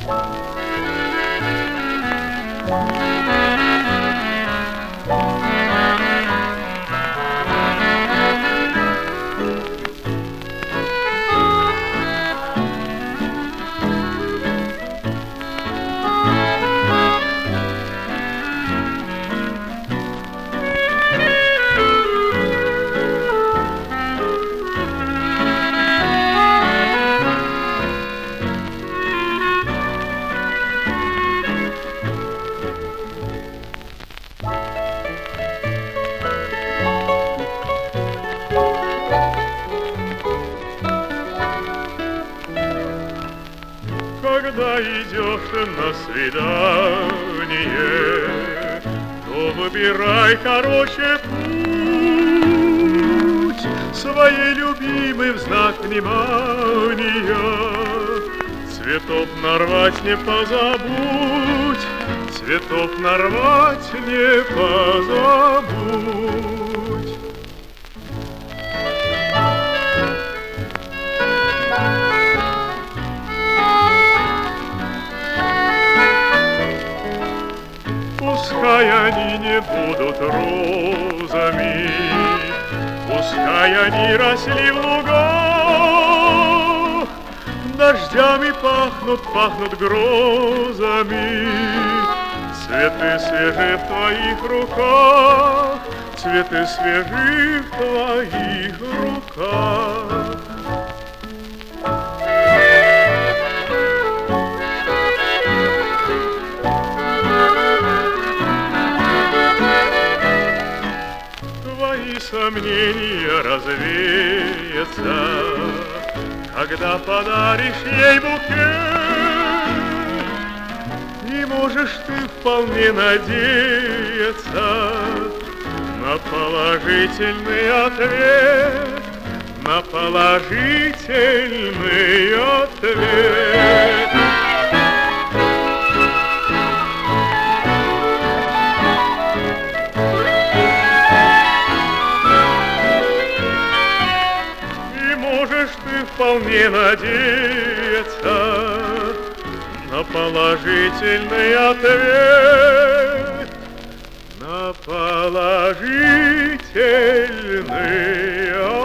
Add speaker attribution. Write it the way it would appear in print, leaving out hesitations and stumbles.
Speaker 1: Когда идешь на свидание, то выбирай хороший путь, своей любимой в знак внимания. Цветов нарвать не позабудь, цветов нарвать не позабудь. Пускай они не будут розами, пускай они росли в лугах, дождями пахнут, пахнут грозами. Цветы свежи в твоих руках, цветы свежи в твоих руках. Твои сомнения развеются, когда подаришь ей букет, и можешь ты вполне надеяться на положительный ответ, на положительный ответ. Можешь ты вполне надеяться на положительный ответ, на положительный ответ.